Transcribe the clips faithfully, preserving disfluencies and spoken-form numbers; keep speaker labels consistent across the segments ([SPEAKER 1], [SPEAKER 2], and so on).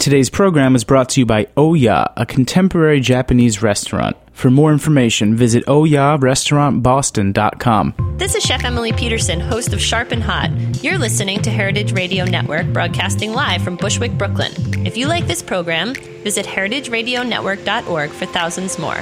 [SPEAKER 1] Today's program is brought to you by Oya, a contemporary Japanese restaurant. For more information, visit oya restaurant boston dot com.
[SPEAKER 2] This is Chef Emily Peterson, host of Sharp and Hot. You're listening to Heritage Radio Network, broadcasting live from Bushwick, Brooklyn. If you like this program, visit heritage radio network dot org for thousands more.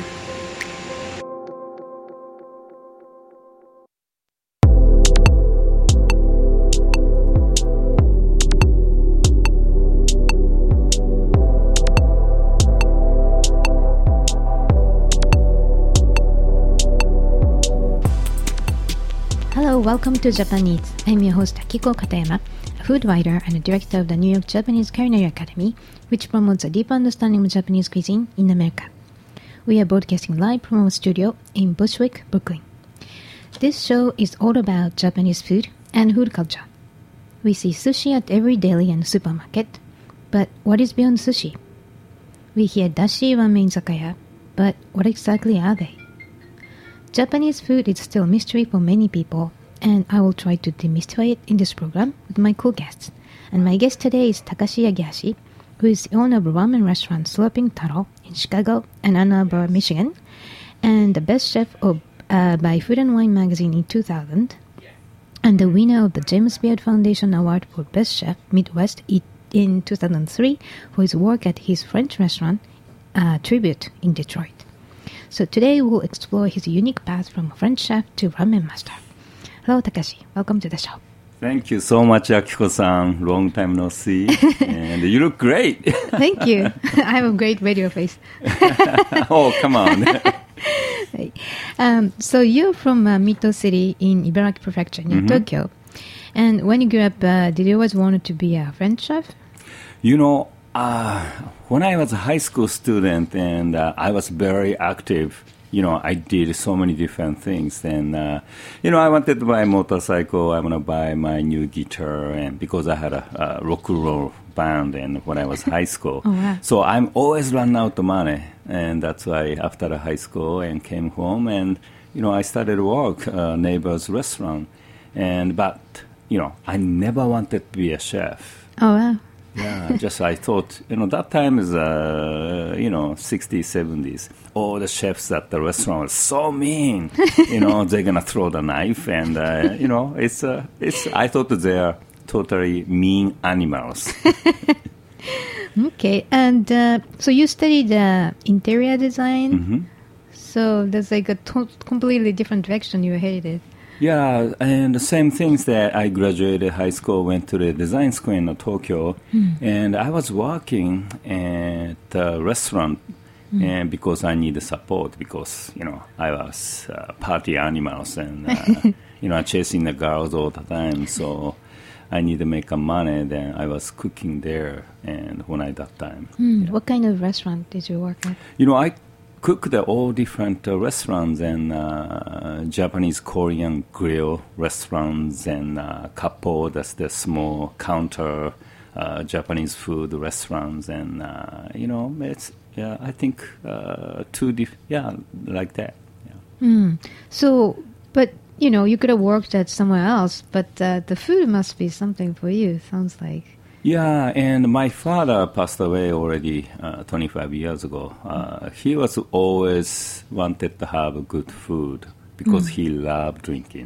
[SPEAKER 3] Hello, welcome to Japan Eats. I'm your host Akiko Katayama, a food writer and a director of the New York Japanese Culinary Academy, which promotes a deeper understanding of Japanese cuisine in America. We are broadcasting live from our studio in Bushwick, Brooklyn. This show is all about Japanese food and food culture. We see sushi at every deli and supermarket, but what is beyond sushi? We hear dashi ramen izakaya, but what exactly are they? Japanese food is still a mystery for many people, and I will try to demystify it in this program with my cool guests. And my guest today is Takashi Yagihashi, who is the owner of ramen restaurant Slurping Taro in Chicago and Ann Arbor, Michigan, and the best chef of, uh, by Food and Wine magazine in two thousand, and the winner of the James Beard Foundation Award for Best Chef Midwest in two thousand three for his work at his French restaurant, uh, Tribute in Detroit. So today we'll explore his unique path from French chef to ramen master. Hello, Takashi. Welcome to the show.
[SPEAKER 4] Thank you so much, Akiko-san. Long time no see. And you look great.
[SPEAKER 3] Thank you. I have a great radio face.
[SPEAKER 4] Oh, come on.
[SPEAKER 3] um, so you're from uh, Mito City in Ibaraki Prefecture near mm-hmm. Tokyo. And when you grew up, uh, did you always want to be a French chef?
[SPEAKER 4] You know, uh, when I was a high school student and uh, I was very active, you know, I did so many different things. And, uh, you know, I wanted to buy a motorcycle. I want to buy my new guitar. And because I had a, a rock and roll band and when I was high school.
[SPEAKER 3] Oh, wow.
[SPEAKER 4] So I'm always run out of money. And that's why after the high school and came home and, you know, I started work uh, neighbor's restaurant. And, but, you know, I never wanted to be a chef.
[SPEAKER 3] Oh, wow.
[SPEAKER 4] Yeah, just I thought, you know, that time is, uh, you know, sixties, seventies. All the chefs at the restaurant are so mean. You know, they're going to throw the knife. And, uh, you know, it's, uh, it's. I thought they're totally mean animals.
[SPEAKER 3] Okay. And uh, so you studied uh, interior design.
[SPEAKER 4] Mm-hmm.
[SPEAKER 3] So there's like a to- completely different direction you headed.
[SPEAKER 4] Yeah, and the same things that I graduated high school, went to the design school in Tokyo, mm. and I was working at a restaurant mm. and because I needed support because, you know, I was uh, party animals and, uh, you know, chasing the girls all the time, so I needed to make money. Then I was cooking there and when I that time.
[SPEAKER 3] Mm.
[SPEAKER 4] Yeah.
[SPEAKER 3] What kind of restaurant did you work at?
[SPEAKER 4] You know, I cooked at all different uh, restaurants and uh, Japanese, Korean grill restaurants and uh, Kappo, that's the small counter uh, Japanese food restaurants. And, uh, you know, it's, yeah, I think uh, two, diff- yeah, like that. Yeah.
[SPEAKER 3] Mm. So, but, you know, you could have worked at somewhere else, but uh, the food must be something for you, sounds like.
[SPEAKER 4] Yeah, and my father passed away already uh, twenty-five years ago. Uh, he was always wanted to have good food because mm. he loved drinking.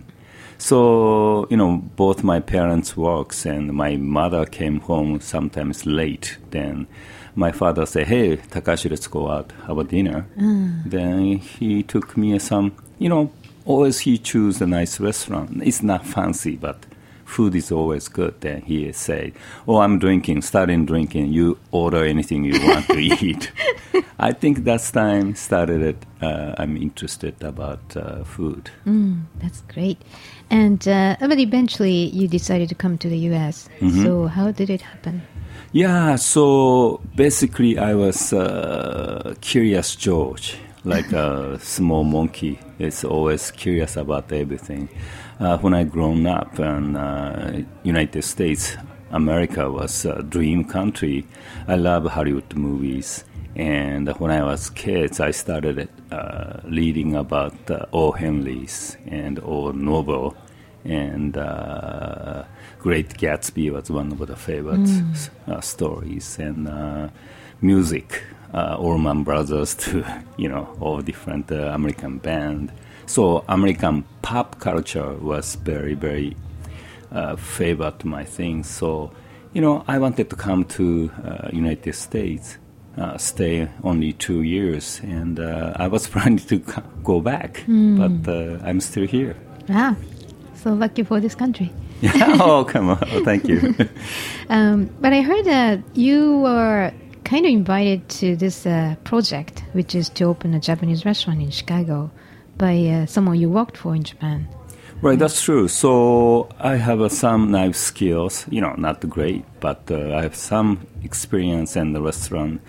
[SPEAKER 4] So, you know, both my parents works and my mother came home sometimes late. Then my father said, hey, Takashi, let's go out, have a dinner. Mm. Then he took me some, you know, always he choose a nice restaurant. It's not fancy, but food is always good. Then he said, oh, I'm drinking, starting drinking. You order anything you want to eat. I think that's time started it. Uh, I'm interested about uh, food.
[SPEAKER 3] Mm, that's great. And uh, but eventually you decided to come to the U S. Mm-hmm. So how did it happen?
[SPEAKER 4] Yeah, so basically I was uh, curious George, like a small monkey. It's always curious about everything. Uh, when I grown up in uh, United States, America was a dream country. I love Hollywood movies. And when I was kids, I started uh, reading about uh, O. Henry's and O. Noble and uh, Great Gatsby was one of the favorite mm. uh, stories, and uh, music, uh, Allman Brothers to, you know, all different uh, American band. So American pop culture was very, very uh, favorite to my thing. So, you know, I wanted to come to uh, United States, uh, stay only two years, and uh, I was planning to go back, mm. but uh, I'm still here.
[SPEAKER 3] Ah, so lucky for this country.
[SPEAKER 4] Yeah, oh, come on. Oh, thank you.
[SPEAKER 3] um, but I heard that you were kind of invited to this uh, project, which is to open a Japanese restaurant in Chicago by uh, someone you worked for in Japan.
[SPEAKER 4] Right, that's true. So I have uh, some knife skills, you know, not great, but uh, I have some experience in the restaurant.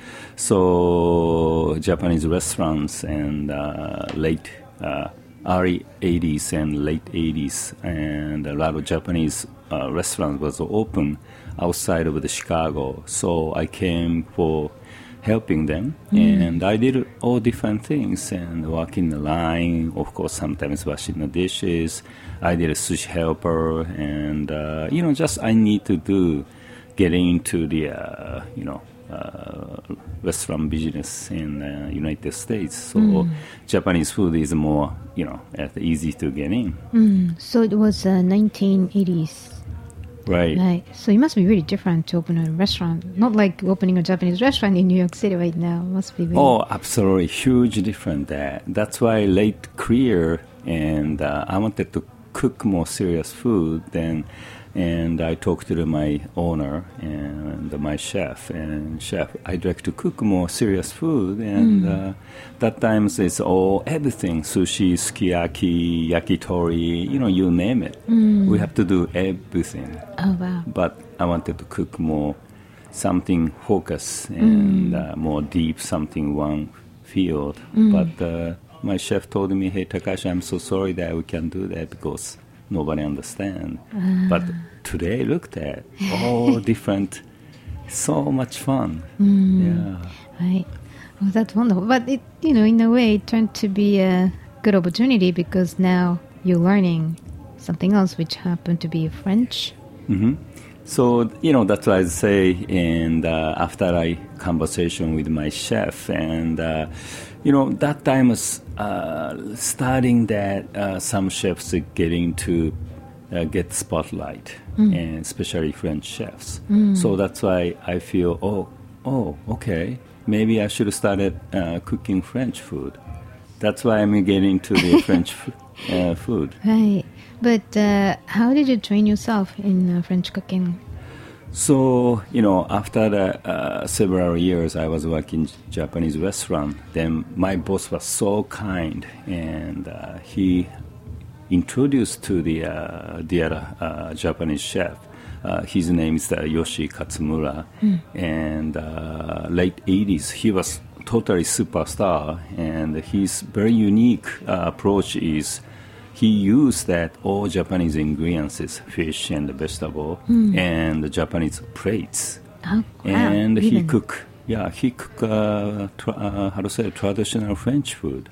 [SPEAKER 4] So Japanese restaurants and uh, late uh, early eighties and late eighties, and a lot of Japanese uh, restaurants was open outside of the Chicago. So I came for helping them, mm. and I did all different things and work in the line, of course, sometimes washing the dishes. I did a sushi helper, and, uh, you know, just I need to do, get into the, uh, you know, uh, restaurant business in the United States. So mm. Japanese food is more, you know, easy to get in.
[SPEAKER 3] Mm. So it was uh, nineteen eighties.
[SPEAKER 4] Right.
[SPEAKER 3] Right. So it must be really different to open a restaurant. Not like opening a Japanese restaurant in New York City right now. It must be really...
[SPEAKER 4] Oh, absolutely. Huge different there. That's why late career, and uh, I wanted to cook more serious food then. And I talked to my owner and my chef. And chef, I'd like to cook more serious food. And mm. uh, that times it's all, everything. Sushi, sukiyaki, yakitori, you know, you name it. Mm. We have to do everything.
[SPEAKER 3] Oh, wow.
[SPEAKER 4] But I wanted to cook more, something focus and mm. uh, more deep, something one field. Mm. But uh, my chef told me, hey, Takashi, I'm so sorry that we can't do that because nobody understands. Uh. But today, looked at all different, so much fun. Mm. Yeah.
[SPEAKER 3] Right. Well, that's wonderful. But it, you know, in a way, it turned to be a good opportunity because now you're learning something else, which happened to be French.
[SPEAKER 4] Mm-hmm. So, you know, that's what I say. And uh, after I conversation with my chef, and uh, you know, that time was uh, starting that uh, some chefs are getting to uh, get spotlight, mm. and especially French chefs. Mm. So that's why I feel, oh, oh, okay, maybe I should have started uh, cooking French food. That's why I'm getting to the French f- uh, food.
[SPEAKER 3] Right. But uh, how did you train yourself in uh, French cooking?
[SPEAKER 4] So, you know, after the, uh, several years I was working Japanese restaurant, then my boss was so kind, and uh, he introduced to the, uh, the other uh, Japanese chef. Uh, his name is uh, Yoshi Katsumura, mm. and uh, late eighties, he was totally superstar, and his very unique uh, approach is he used that all Japanese ingredients, fish and vegetable, mm. and the Japanese plates.
[SPEAKER 3] Oh, wow.
[SPEAKER 4] And
[SPEAKER 3] Even.
[SPEAKER 4] he cook, yeah, he cook, uh, tra- uh, how to say, traditional French food.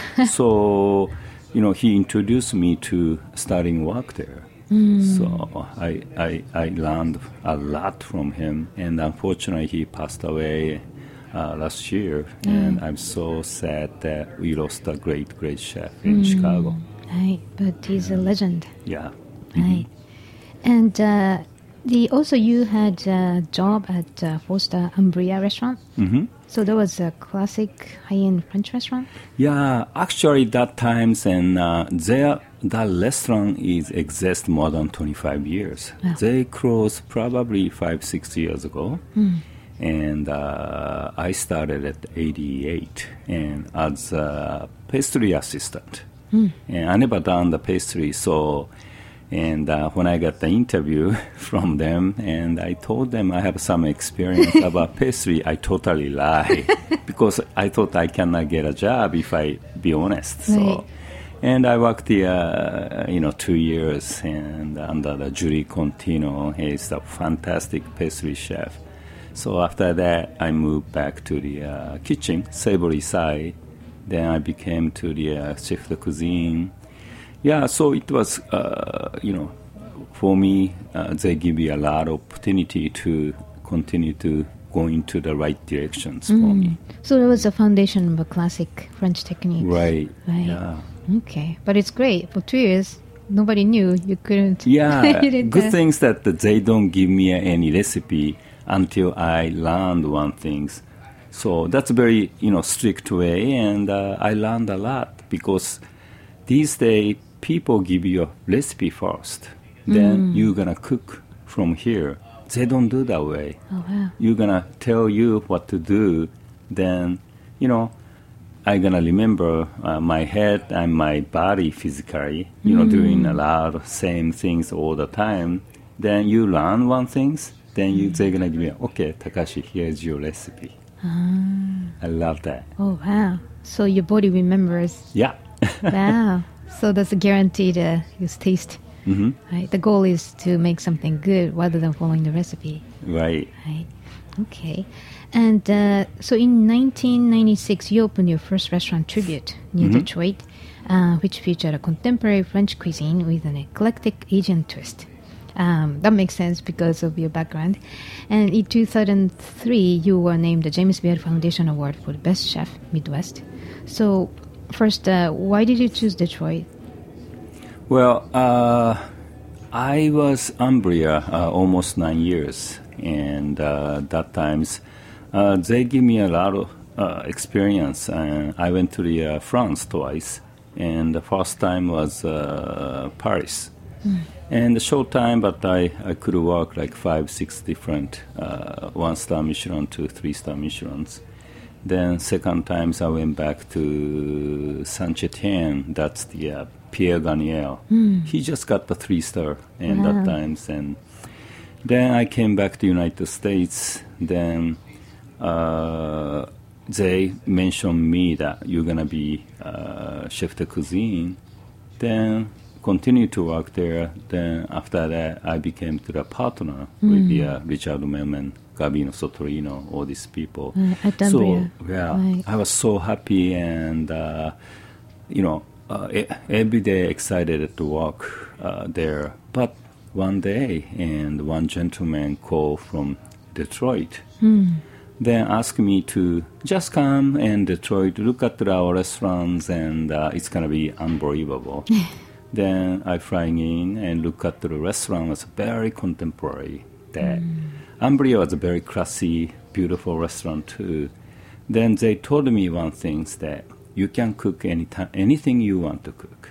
[SPEAKER 4] So, you know, he introduced me to starting work there. Mm. So I, I, I learned a lot from him, and unfortunately he passed away uh, last year, mm. and I'm so sad that we lost a great, great chef in mm. Chicago.
[SPEAKER 3] Right, but he's a legend.
[SPEAKER 4] Yeah.
[SPEAKER 3] Right. Mm-hmm. And uh, the also you had a job at uh, Foster Umbria restaurant. Mm-hmm. So that was a classic high-end French restaurant?
[SPEAKER 4] Yeah, actually that times, and uh, there, that restaurant is exist more than twenty-five years. Oh. They closed probably five, six years ago. Mm. And uh, I started at eighty-eight and as a pastry assistant. Mm. And I never done the pastry, so, and uh, when I got the interview from them, and I told them I have some experience about pastry, I totally lied because I thought I cannot get a job if I be honest. Right. So, and I worked there, uh, you know, two years, and under the Julie Contino, he's a fantastic pastry chef. So after that, I moved back to the uh, kitchen, savory side. Then I became to the uh, chef de cuisine, Yeah, so it was, uh, you know, for me, uh, they give me a lot of opportunity to continue to go into the right directions for
[SPEAKER 3] Mm.
[SPEAKER 4] me.
[SPEAKER 3] So it was a foundation of a classic French technique.
[SPEAKER 4] Right.
[SPEAKER 3] Right.
[SPEAKER 4] Yeah.
[SPEAKER 3] Okay, but it's great. For two years, nobody knew you couldn't.
[SPEAKER 4] Yeah.
[SPEAKER 3] you did
[SPEAKER 4] Good
[SPEAKER 3] that.
[SPEAKER 4] things that they don't give me any recipe until I learned one things. So that's a very, you know, strict way, and uh, I learned a lot because these days people give you a recipe first, then you're gonna cook from here. They don't do that way.
[SPEAKER 3] Oh wow.
[SPEAKER 4] You're gonna tell you what to do, then, you know, I'm gonna remember uh, my head and my body physically, you know, doing a lot of same things all the time. Then you learn one things, then you, they're gonna give you, okay, Takashi, here's your recipe. I love that.
[SPEAKER 3] Oh wow. So your body remembers.
[SPEAKER 4] Yeah.
[SPEAKER 3] Wow. So that's a guaranteed uh, use taste.
[SPEAKER 4] hmm
[SPEAKER 3] Right. The goal is to make something good rather than following the recipe.
[SPEAKER 4] Right.
[SPEAKER 3] Right. Okay. And uh, so in nineteen ninety-six, you opened your first restaurant, Tribute, near Detroit, uh, which featured a contemporary French cuisine with an eclectic Asian twist. Um, that makes sense because of your background. And in two thousand three, you were named the James Beard Foundation Award for the Best Chef Midwest. So first, uh, why did you choose Detroit?
[SPEAKER 4] Well, uh, I was Umbria uh, almost nine years, and uh, that times uh, they give me a lot of uh, experience. Uh, I went to the uh, France twice, and the first time was uh, Paris. Mm. And a short time, but I, I could work like five, six different uh, one-star Michelin to three-star Michelins. Then second times I went back to Saint-Étienne. That's the uh, Pierre Garnier. Mm. He just got the three-star in
[SPEAKER 3] Wow.
[SPEAKER 4] that times. And then I came back to United States. Then uh, they mentioned me that you're going to be uh, chef de cuisine. Then continue to work there. Then after that, I became to the partner mm. with the, uh, Richard Melman, Gabino Sotorino, all these people.
[SPEAKER 3] Uh, at
[SPEAKER 4] so
[SPEAKER 3] Umbria.
[SPEAKER 4] yeah,
[SPEAKER 3] Right.
[SPEAKER 4] I was so happy and uh, you know uh, e- every day excited to work uh, there. But one day, and one gentleman called from Detroit.
[SPEAKER 3] Mm.
[SPEAKER 4] Then asked me to just come and Detroit, look at our restaurants, and uh, it's gonna be unbelievable. Then I flying in and look at the restaurant. Was very contemporary. That mm. Umbria was a very classy, beautiful restaurant too. Then they told me one thing, that you can cook any time, anything you want to cook.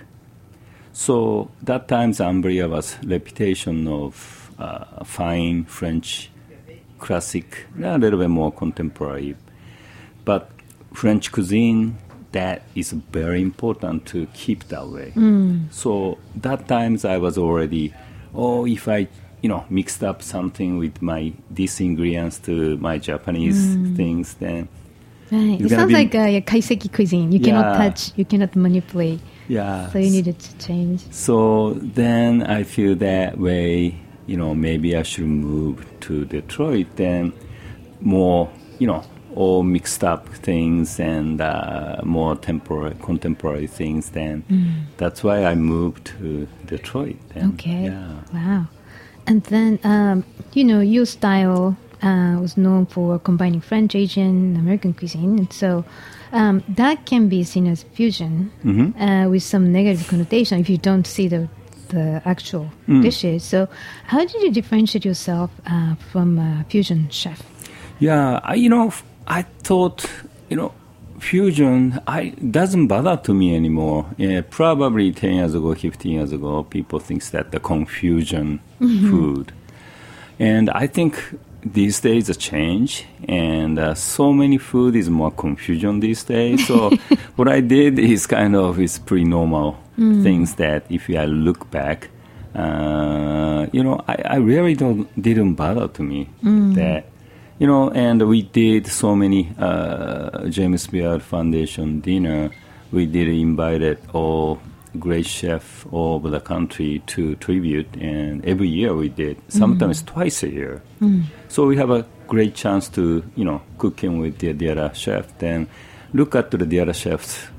[SPEAKER 4] So that time Umbria was reputation of uh, fine French, classic, a little bit more contemporary. But French cuisine, that is very important to keep that way. Mm. So that times I was already, oh, if I, you know, mixed up something with my these ingredients to my Japanese mm. things, then
[SPEAKER 3] right. It sounds like a, a kaiseki cuisine. You
[SPEAKER 4] yeah.
[SPEAKER 3] cannot touch, you cannot manipulate.
[SPEAKER 4] Yeah.
[SPEAKER 3] So you needed to change.
[SPEAKER 4] So then I feel that way, you know, maybe I should move to Detroit. Then more, you know, all mixed up things and uh, more temporary, contemporary things. Then mm. that's why I moved to Detroit. Then.
[SPEAKER 3] Okay.
[SPEAKER 4] Yeah.
[SPEAKER 3] Wow. And then, um, you know, your style uh, was known for combining French, Asian, American cuisine. And so um, that can be seen as fusion mm-hmm. uh, with some negative connotation if you don't see the the actual mm. dishes. So how did you differentiate yourself uh, from a fusion chef?
[SPEAKER 4] Yeah, I, you know, I thought, you know, fusion I doesn't bother to me anymore. Yeah, probably ten years ago, fifteen years ago, people think that the confusion mm-hmm. food. And I think these days a change, and uh, so many food is more confusion these days. So what I did is kind of is pretty normal mm. things that if I look back, uh, you know, I, I really don't didn't bother to me mm. that. You know, and we did so many uh, James Beard Foundation dinner. We did invited all great chefs all over the country to tribute, and every year we did, sometimes mm. twice a year. Mm. So we have a great chance to, you know, cooking with the, the other chef. Then look at the, the other chefs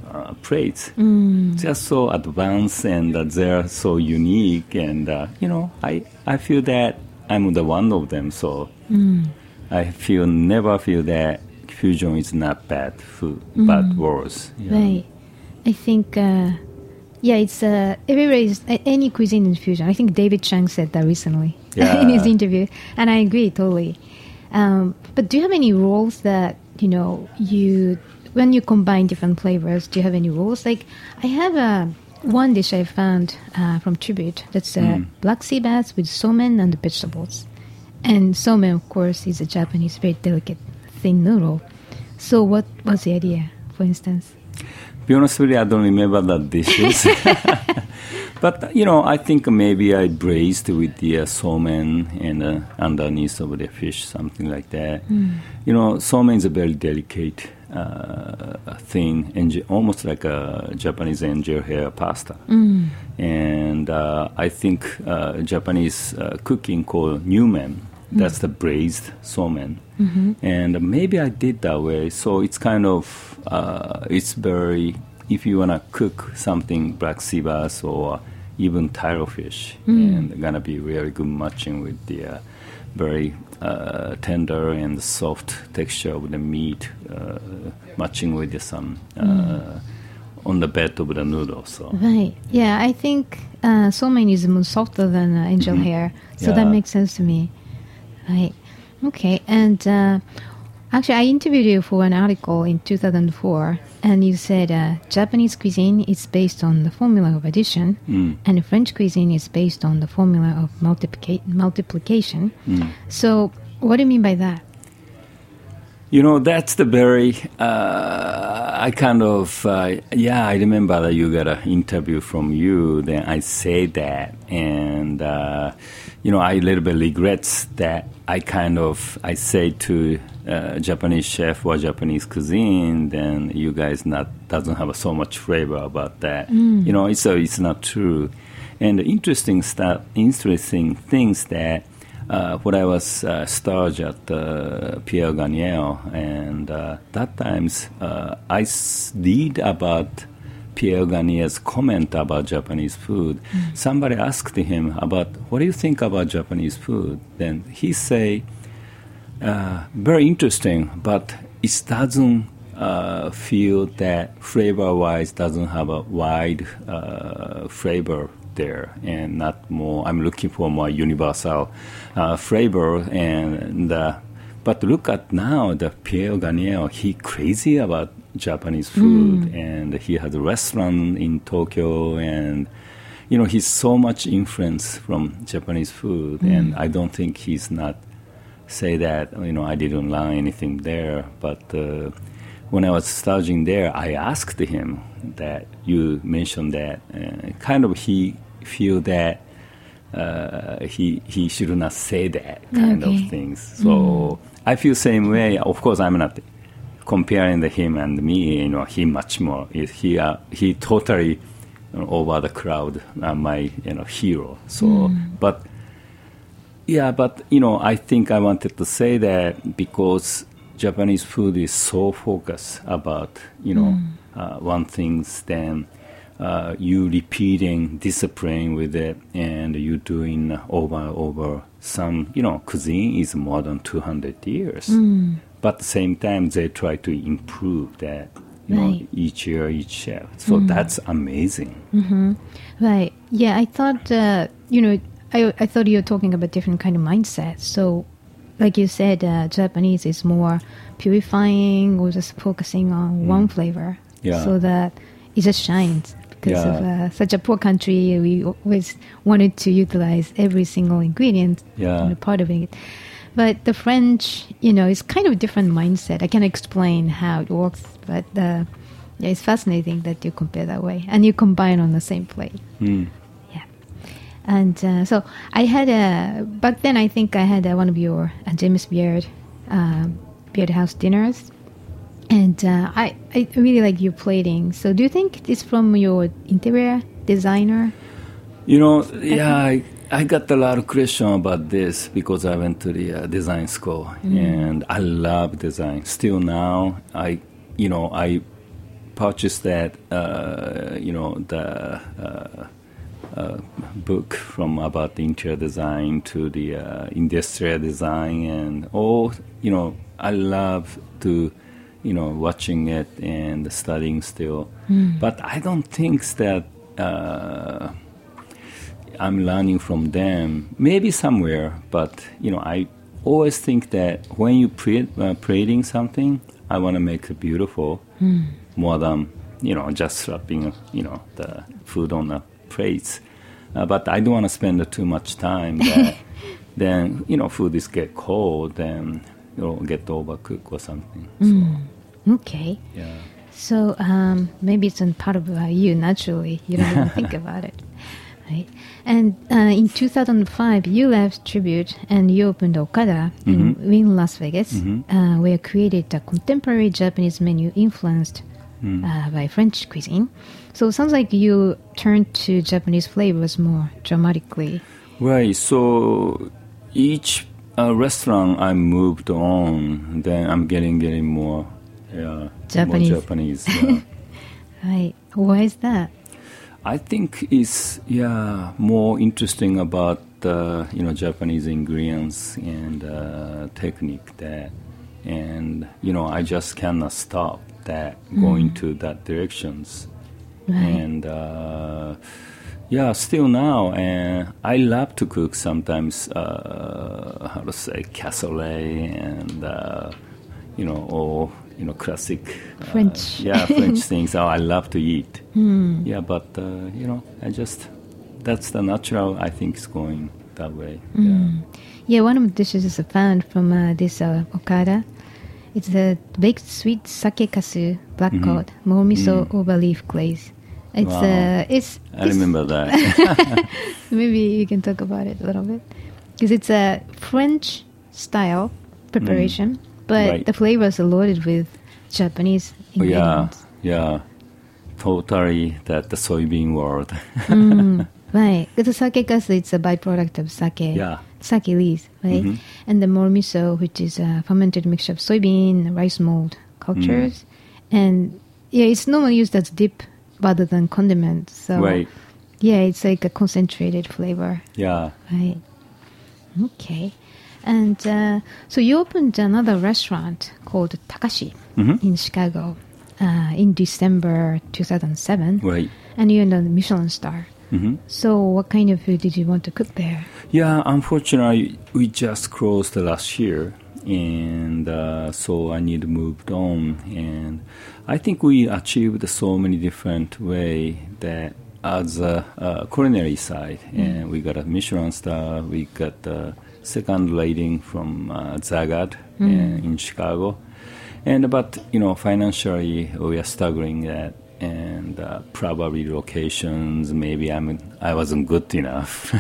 [SPEAKER 4] uh, plates. Mm. They're so advanced and uh, they're so unique. And, uh, you know, I, I feel that I'm the one of them. So mm. I feel never feel that fusion is not bad food, mm. but worse. You know?
[SPEAKER 3] Right. I think, uh, yeah, it's uh, everybody's, any cuisine in fusion. I think David Chang said that recently
[SPEAKER 4] yeah.
[SPEAKER 3] in his interview. And I agree totally. Um, but do you have any rules that, you know, you... when you combine different flavors, do you have any rules? Like, I have a, one dish I found uh, from Tribute that's uh, mm. black sea bass with somen and vegetables. And somen, of course, is a Japanese, very delicate, thin noodle. So what was the idea, for instance?
[SPEAKER 4] Be honest with you, I don't remember that dishes. But, you know, I think maybe I braised with the uh, somen and uh, underneath of the fish, something like that. Mm. You know, somen is a very delicate uh, thing, angel, almost like a Japanese angel hair pasta. Mm. And uh, I think uh, Japanese uh, cooking called nyumen, that's mm. the braised somen. Mm-hmm. And maybe I did that way. So it's kind of, uh, it's very... if you want to cook something, black sea bass or even taro fish, mm. and going to be really good matching with the uh, very uh, tender and soft texture of the meat, uh, matching with the some uh, mm. on the bed of the noodle. So.
[SPEAKER 3] Right. Yeah, I think uh, somen is more softer than uh, angel mm-hmm. hair, so yeah. that makes sense to me. Right. Okay. And uh, actually, I interviewed you for an article in two thousand four, and you said uh, Japanese cuisine is based on the formula of addition, mm. and French cuisine is based on the formula of multiplica- multiplication. Mm. So, what do you mean by that?
[SPEAKER 4] You know, that's the very, uh, I kind of, uh, yeah, I remember that you got an interview from you, then I say that, and, uh, you know, I a little bit regrets that I kind of, I say to uh, Japanese chef or Japanese cuisine, then you guys not, doesn't have so much flavor about that. Mm. You know, it's, uh, it's not true. And the interesting stuff, interesting things that, Uh, when I was uh, stage at uh, Pierre Garnier, and uh, that times uh, I s- read about Pierre Garnier's comment about Japanese food. Mm. Somebody asked him about, what do you think about Japanese food? Then he say, uh, very interesting, but it doesn't uh, feel that flavor-wise doesn't have a wide uh, flavor there, and not more. I'm looking for more universal uh, flavor. And uh, but look at now the Pierre Garnier. He crazy about Japanese food, mm. and he has a restaurant in Tokyo, and you know he's so much influence from Japanese food. Mm. And I don't think he's not say that you know I didn't learn anything there, but. Uh, When I was studying there, I asked him that you mentioned that uh, kind of he feel that uh, he he should not say that kind okay. of things. So mm. I feel same way. Of course, I'm not comparing the him and me. You know, he much more. He uh, he totally over the crowd. Uh, my you know hero. So, mm. but yeah, but you know, I think I wanted to say that because. Japanese food is so focused about, you know, mm. uh, one thing, then uh, you repeating discipline with it, and you doing over and over. Some, you know, cuisine is more than two hundred years. Mm. But at the same time, they try to improve that, you right. know, each year, each chef. So mm. that's amazing.
[SPEAKER 3] Mm-hmm. Right. Yeah, I thought, uh, you know, I, I thought you were talking about different kind of mindset. So, like you said, uh, Japanese is more purifying or just focusing on mm. one flavor,
[SPEAKER 4] yeah.
[SPEAKER 3] so that it just shines. Because
[SPEAKER 4] yeah.
[SPEAKER 3] of uh, such a poor country, we always wanted to utilize every single ingredient,
[SPEAKER 4] yeah.
[SPEAKER 3] you know, part of it. But the French, you know, it's kind of a different mindset. I can't explain how it works, but uh, yeah, it's fascinating that you compare that way. And you combine on the same plate.
[SPEAKER 4] Mm.
[SPEAKER 3] And uh, so I had a, back then I think I had a, one of your uh, James Beard, uh, Beard House dinners. And uh, I, I really like your plating. So do you think it's from your interior designer?
[SPEAKER 4] You know, yeah, I, I got a lot of questions about this because I went to the uh, design school. Mm. And I love design. Still now, I, you know, I purchased that, uh, you know, the uh, uh, book from about the interior design to the uh, industrial design and all, you know, I love to, you know, watching it and studying still. Mm. But I don't think that uh, I'm learning from them. Maybe somewhere, but, you know, I always think that when you pre- uh, creating something, I want to make it beautiful mm. more than, you know, just slapping, you know, the food on the plates. Uh, but I don't want to spend too much time that then, you know, food is get cold and you'll get overcooked or something. So,
[SPEAKER 3] mm. Okay.
[SPEAKER 4] Yeah.
[SPEAKER 3] So um, maybe it's a part of uh, you naturally. You don't even think about it. Right. And uh, in two thousand five, you left Tribute and you opened Okada in,
[SPEAKER 4] mm-hmm.
[SPEAKER 3] in Las Vegas,
[SPEAKER 4] mm-hmm.
[SPEAKER 3] uh, where you created a contemporary Japanese menu influenced mm. uh, by French cuisine. So it sounds like you turned to Japanese flavors more dramatically.
[SPEAKER 4] Right. So each uh, restaurant I moved on, then I'm getting getting more, yeah,
[SPEAKER 3] Japanese.
[SPEAKER 4] more Japanese. Yeah.
[SPEAKER 3] Right. Why is that?
[SPEAKER 4] I think it's yeah more interesting about the you know Japanese ingredients and uh, technique that, and you know I just cannot stop that going mm. to that directions, right. and uh, yeah still now and I love to cook sometimes uh, how to say cassoulet and uh, you know or. You know, classic
[SPEAKER 3] French.
[SPEAKER 4] Uh, yeah, French things. Oh, I love to eat.
[SPEAKER 3] Mm.
[SPEAKER 4] Yeah, but uh, you know, I just that's the natural. I think is going that way.
[SPEAKER 3] Mm. Yeah. Yeah, one of the dishes is found from uh, this uh, Okada. It's a baked sweet sake kasu, black
[SPEAKER 4] mm-hmm.
[SPEAKER 3] cod, more miso
[SPEAKER 4] mm.
[SPEAKER 3] over leaf glaze. It's
[SPEAKER 4] wow.
[SPEAKER 3] uh, it's.
[SPEAKER 4] I it's remember that.
[SPEAKER 3] Maybe you can talk about it a little bit because it's a French style preparation. Mm. But
[SPEAKER 4] right.
[SPEAKER 3] the flavors are loaded with Japanese ingredients.
[SPEAKER 4] Yeah, yeah. Totally that the soybean world.
[SPEAKER 3] mm, right. Because sake kasu, it's a byproduct of sake.
[SPEAKER 4] Yeah.
[SPEAKER 3] Sake leaves, right? Mm-hmm. And the morimiso, which is a fermented mixture of soybean, rice mold cultures. Mm. And yeah, it's normally used as dip rather than condiment. So
[SPEAKER 4] right.
[SPEAKER 3] yeah, it's like a concentrated flavor.
[SPEAKER 4] Yeah.
[SPEAKER 3] Right. Okay. And uh, so you opened another restaurant called Takashi mm-hmm. in Chicago uh, in December two thousand seven.
[SPEAKER 4] Right.
[SPEAKER 3] And you earned a Michelin star.
[SPEAKER 4] Mm-hmm.
[SPEAKER 3] So what kind of food did you want to cook there?
[SPEAKER 4] Yeah, unfortunately, we just closed last year. And uh, so I need to move on. And I think we achieved so many different ways that as a uh, culinary side. Mm. And we got a Michelin star, we got the second rating from uh, Zagat mm. in, in Chicago, and but you know financially we are struggling that, and uh, probably locations maybe I'm I wasn't good enough.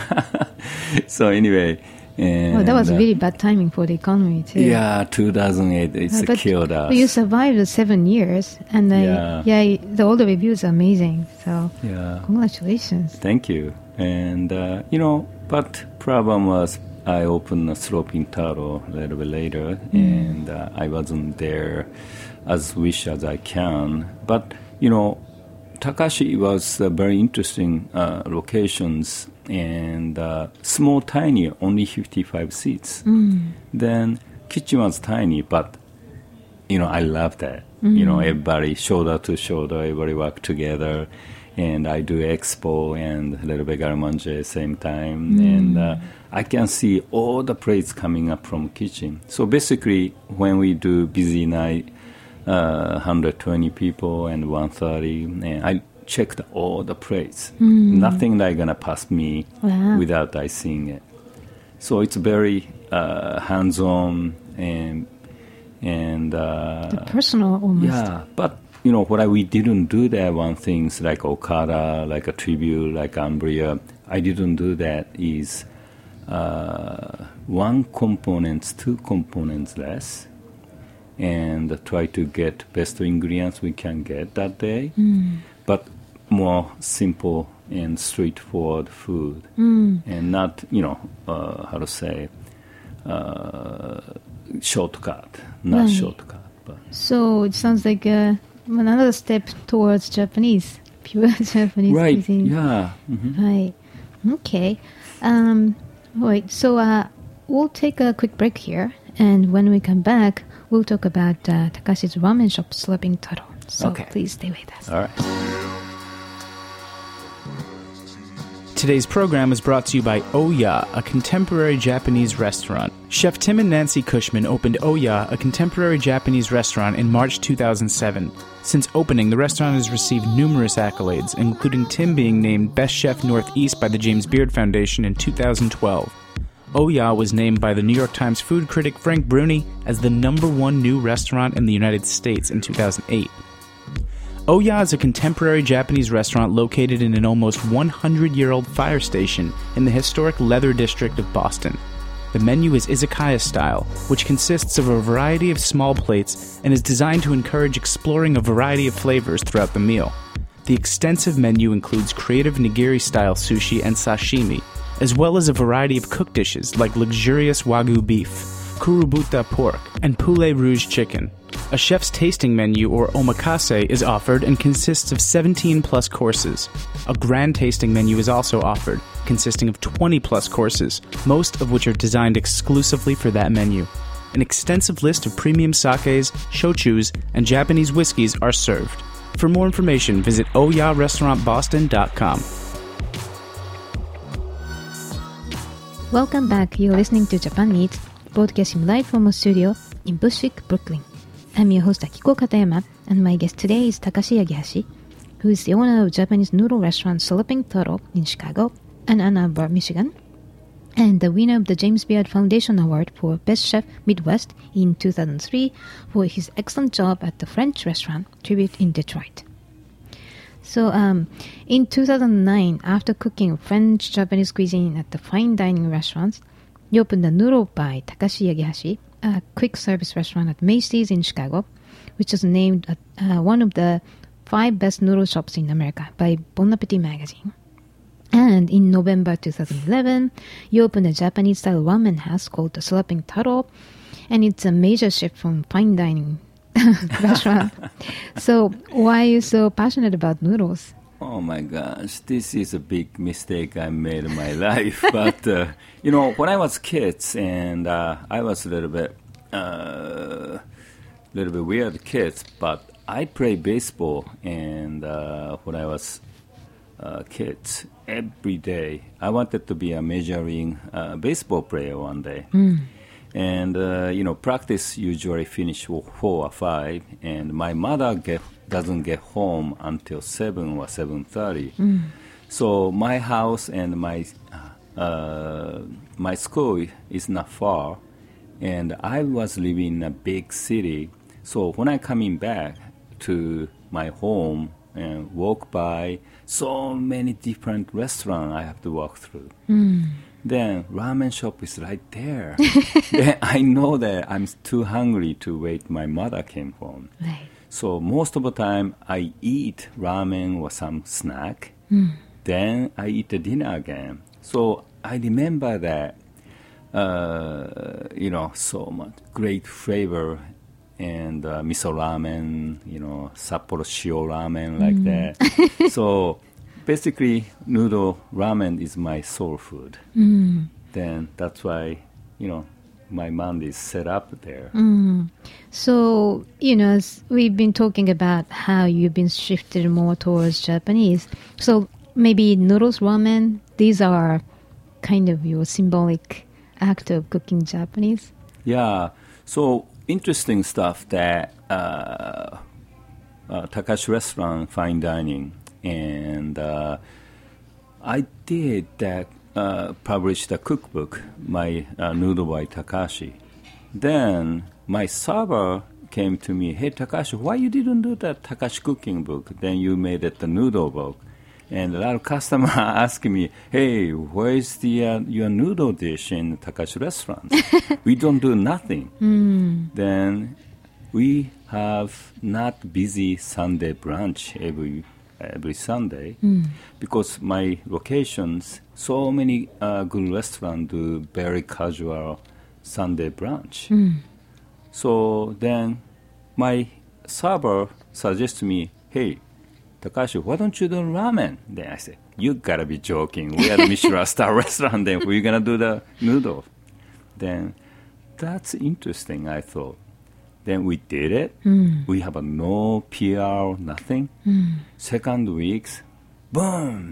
[SPEAKER 4] So anyway, and,
[SPEAKER 3] oh, that was
[SPEAKER 4] uh,
[SPEAKER 3] really bad timing for the economy too.
[SPEAKER 4] Yeah, two thousand eight it's uh,
[SPEAKER 3] but,
[SPEAKER 4] killed us.
[SPEAKER 3] But you survived seven years, and I, yeah, yeah, the all the reviews are amazing. So
[SPEAKER 4] yeah,
[SPEAKER 3] congratulations.
[SPEAKER 4] Thank you. And uh, you know, but problem was. I opened a Sloping Taro a little bit later, mm. and uh, I wasn't there as wish as I can. But, you know, Takashi was uh, very interesting uh, locations and uh, small, tiny, only fifty-five seats. Mm. Then kitchen was tiny, but, you know, I love that. Mm. You know, everybody shoulder to shoulder, everybody work together. And I do expo and a little bit garde-manger same time. Mm. And uh, I can see all the plates coming up from kitchen. So basically, when we do busy night, uh, one hundred twenty people and one hundred thirty, and I checked all the plates. Mm. Nothing like gonna pass me wow. without I seeing it. So it's very uh, hands-on and and uh,
[SPEAKER 3] the personal almost.
[SPEAKER 4] Yeah, but. You know, what I, we didn't do that one things like Okada, like a Tribute, like Umbria. I didn't do that is uh, one components, two components less, and try to get best ingredients we can get that day, mm. but more simple and straightforward food, mm. and not, you know, uh, how to say, uh, shortcut, not right. shortcut. But.
[SPEAKER 3] So it sounds like... Uh another step towards Japanese, pure Japanese
[SPEAKER 4] Right,
[SPEAKER 3] cuisine.
[SPEAKER 4] yeah. Mm-hmm.
[SPEAKER 3] Right. Okay. Um, wait, so uh, we'll take a quick break here, and when we come back, we'll talk about uh, Takashi's ramen shop, Sloping Taro. So
[SPEAKER 4] Okay.
[SPEAKER 3] please stay with us.
[SPEAKER 4] All right.
[SPEAKER 1] Today's program is brought to you by Oya, a contemporary Japanese restaurant. Chef Tim and Nancy Cushman opened Oya, a contemporary Japanese restaurant, in March two thousand seven. Since opening, the restaurant has received numerous accolades, including Tim being named Best Chef Northeast by the James Beard Foundation in two thousand twelve. Oya was named by the New York Times food critic Frank Bruni as the number one new restaurant in the United States in two thousand eight. Oya is a contemporary Japanese restaurant located in an almost one hundred year old fire station in the historic Leather District of Boston. The menu is izakaya style, which consists of a variety of small plates and is designed to encourage exploring a variety of flavors throughout the meal. The extensive menu includes creative nigiri-style sushi and sashimi, as well as a variety of cooked dishes like luxurious wagyu beef, kurubuta pork, and poulet rouge chicken. A chef's tasting menu, or omakase, is offered and consists of seventeen plus courses. A grand tasting menu is also offered, consisting of twenty plus courses, most of which are designed exclusively for that menu. An extensive list of premium sakes, shochus, and Japanese whiskeys are served. For more information, visit oya restaurant boston dot com.
[SPEAKER 3] Welcome back. You're listening to Japan Eats, broadcasting live from a studio in Bushwick, Brooklyn. I'm your host Akiko Katayama, and my guest today is Takashi Yagihashi, who is the owner of Japanese noodle restaurant Sloping Taro in Chicago and Ann Arbor, Michigan, and the winner of the James Beard Foundation Award for Best Chef Midwest in two thousand three for his excellent job at the French restaurant Tribute in Detroit. So, um, in two thousand nine, after cooking French Japanese cuisine at the fine dining restaurants, you opened the Noodle by Takashi Yagihashi, a quick service restaurant at Macy's in Chicago, which was named uh, one of the five best noodle shops in America by Bon Appetit magazine. And in November two thousand eleven, you opened a Japanese-style ramen house called the Sloping Taro, and it's a major shift from fine dining restaurant. So why are you so passionate about noodles?
[SPEAKER 4] Oh my gosh, this is a big mistake I made in my life. But, uh, you know, when I was kids and uh, I was a little bit, uh, little bit weird kids, but I played baseball and uh, when I was uh, kids, every day, I wanted to be a major league uh, baseball player one day. Mm. And, uh, you know, practice usually finish four or five, and my mother get, doesn't get home until seven or seven thirty. Mm. So my house and my uh, my school is not far, and I was living in a big city. So when I coming back to my home and walk by so many different restaurants I have to walk through. Mm. Then ramen shop is right there. Then I know that I'm too hungry to wait my mother came home.
[SPEAKER 3] Right.
[SPEAKER 4] So most of the time I eat ramen or some snack. Mm. Then I eat the dinner again. So I remember that, uh, you know, so much great flavor and uh, miso ramen, you know, Sapporo shio ramen like mm. that. So basically, noodle ramen is my soul food. Mm. Then that's why, you know, my mind is set up there.
[SPEAKER 3] Mm. So, you know, as we've been talking about how you've been shifted more towards Japanese. So maybe noodles, ramen, these are kind of your symbolic act of cooking Japanese?
[SPEAKER 4] Yeah. So interesting stuff that uh, uh, Takashi Restaurant, fine dining, and uh, I did that, uh, publish the cookbook, my uh, Noodle by Takashi. Then my server came to me, hey, Takashi, why you didn't do that Takashi cooking book? Then you made it the noodle book. And a lot of customers ask me, hey, where's the uh, your noodle dish in Takashi restaurant? We don't do nothing. Mm. Then we have not busy Sunday brunch every every Sunday mm. because my locations, so many uh, good restaurants do very casual Sunday brunch. Mm. So then my server suggested me, hey, Takashi, why don't you do ramen? Then I said, you gotta be joking. We are the Michelin star restaurant, then we're gonna do the noodles. Then that's interesting, I thought. Then we did it. Mm. We have a no P R, nothing. Mm. Second weeks, boom!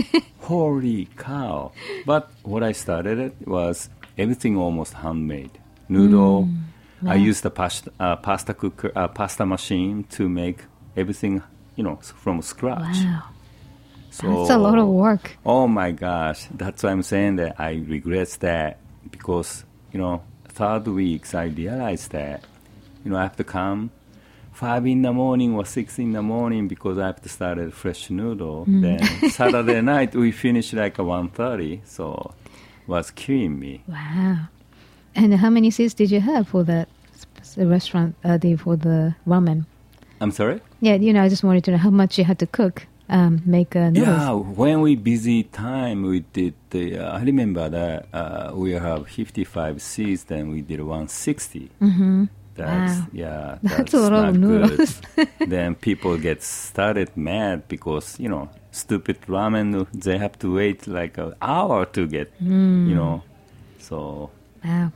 [SPEAKER 4] Holy cow. But what I started it was everything almost handmade. Noodle. Mm. Wow. I used the pasta, uh, pasta cooker, uh, pasta machine to make everything, you know, from scratch.
[SPEAKER 3] Wow.
[SPEAKER 4] So,
[SPEAKER 3] that's a lot of work.
[SPEAKER 4] Oh my gosh. That's why I'm saying that I regret that because, you know, third weeks I realized that, you know, I have to come five in the morning or six in the morning because I have to start a fresh noodle. Mm. Then Saturday night we finish like a one thirty. So it was killing me.
[SPEAKER 3] Wow. And how many seats did you have for the, the restaurant, uh, the, for the ramen?
[SPEAKER 4] I'm sorry?
[SPEAKER 3] Yeah, you know, I just wanted to know how much you had to cook, um, make uh, noodles.
[SPEAKER 4] Yeah, when we busy time, we did the, uh, I remember that uh, we have fifty-five seats, then we did one sixty.
[SPEAKER 3] Mm-hmm.
[SPEAKER 4] That's,
[SPEAKER 3] wow.
[SPEAKER 4] yeah,
[SPEAKER 3] that's,
[SPEAKER 4] that's
[SPEAKER 3] a lot of noodles.
[SPEAKER 4] Then people get started mad because, you know, stupid ramen, they have to wait like an hour to get, mm. you know, so.
[SPEAKER 3] Wow.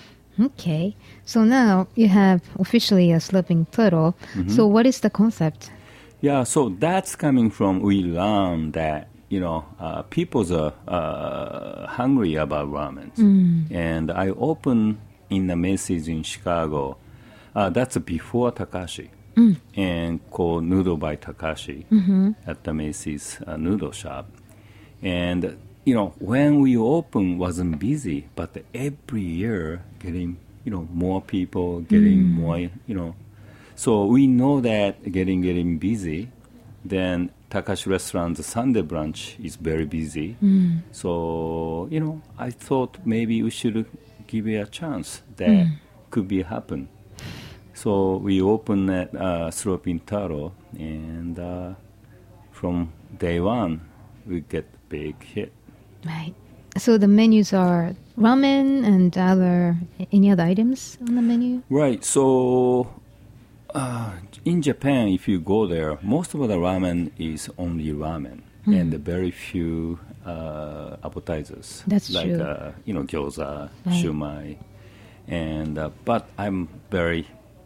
[SPEAKER 3] Okay. So now you have officially a Sloping Turtle. Mm-hmm. So what is the concept?
[SPEAKER 4] Yeah, so that's coming from, we learned that, you know, uh, people are uh, hungry about ramen. Mm. And I opened in the Macy's in Chicago. Uh, that's before Takashi. Mm. And called Noodle by Takashi mm-hmm. at the Macy's uh, noodle shop. And you know, when we opened, wasn't busy, but every year getting, you know, more people, getting mm. more, you know. So we know that getting getting busy. Then Takashi Restaurant's Sunday brunch is very busy. Mm. So, you know, I thought maybe we should give it a chance that mm. could be happen. So we opened at uh, Sloping Turtle, and uh, from day one, we get big hit.
[SPEAKER 3] Right. So the menus are ramen and other any other items on the menu?
[SPEAKER 4] Right. So uh, in Japan, if you go there, most of the ramen is only ramen mm. and very few uh, appetizers.
[SPEAKER 3] That's
[SPEAKER 4] like,
[SPEAKER 3] true.
[SPEAKER 4] Like uh, you know, gyoza,
[SPEAKER 3] right.
[SPEAKER 4] shumai, and uh, but I'm very.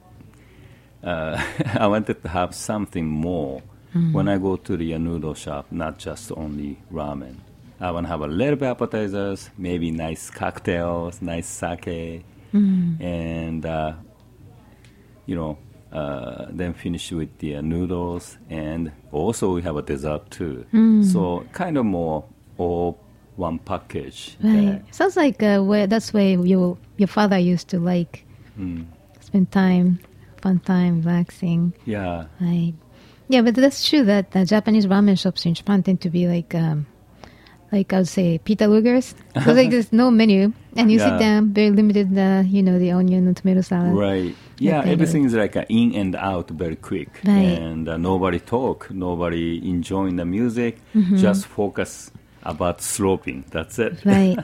[SPEAKER 4] Uh, I wanted to have something more mm. when I go to the uh, noodle shop, not just only ramen. I want to have a little bit appetizers, maybe nice cocktails, nice sake, mm. and, uh, you know, uh, then finish with the uh, noodles. And also we have a dessert too. Mm. So kind of more all one package.
[SPEAKER 3] Right. Sounds like uh, where, that's where your, your father used to like mm. spend time, fun time, relaxing.
[SPEAKER 4] Yeah.
[SPEAKER 3] Right. Yeah, but that's true that the Japanese ramen shops in Japan tend to be like... Um, like I would say, Pita Luger's. So like there's no menu, and you
[SPEAKER 4] yeah.
[SPEAKER 3] sit down, very limited, uh, you know, the onion and tomato salad.
[SPEAKER 4] Right. Yeah, everything's like uh, in and out very quick.
[SPEAKER 3] Right.
[SPEAKER 4] And uh, nobody talk, nobody enjoying the music, mm-hmm. just focus about sloping. That's it.
[SPEAKER 3] Right.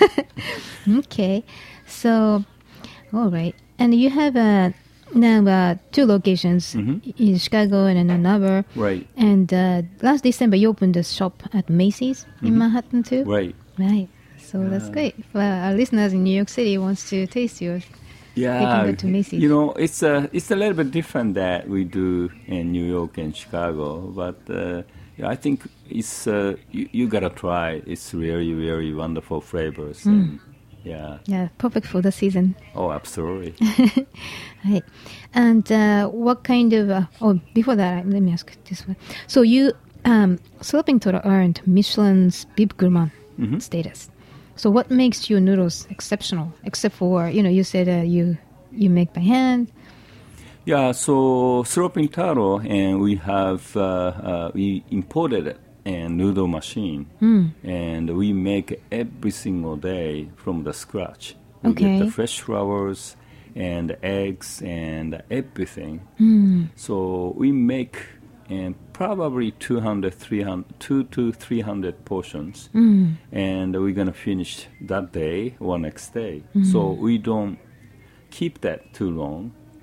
[SPEAKER 3] Okay. So, all right. And you have a... Now, uh, two locations mm-hmm. in Chicago and in another.
[SPEAKER 4] Right.
[SPEAKER 3] And uh, last December, you opened a shop at Macy's mm-hmm. in Manhattan, too?
[SPEAKER 4] Right.
[SPEAKER 3] Right. So yeah. that's great. If uh, our listeners in New York City wants to taste yours,
[SPEAKER 4] yeah,
[SPEAKER 3] they can go to Macy's.
[SPEAKER 4] You know, it's a, it's a little bit different that we do in New York and Chicago. But uh, yeah, I think it's uh, you, you got to try. It's really, really wonderful flavors. Mm. And, yeah.
[SPEAKER 3] Yeah, perfect for the season.
[SPEAKER 4] Oh, absolutely.
[SPEAKER 3] Right. And uh, what kind of... Uh, oh, before that, let me ask this one. So you, um, Sloping Turtle earned Michelin's Bib Gourmand mm-hmm. status. So what makes your noodles exceptional? Except for, you know, you said uh, you you make by hand.
[SPEAKER 4] Yeah, so Sloping Turtle, and we have... Uh, uh, we imported it. And noodle machine, mm. and we make every single day from the scratch. We
[SPEAKER 3] okay.
[SPEAKER 4] get the fresh flowers and eggs and everything.
[SPEAKER 3] Mm.
[SPEAKER 4] So we make and probably two hundred, three hundred, two to three hundred portions, mm. and we're gonna finish that day or next day. Mm. So we don't keep that too long.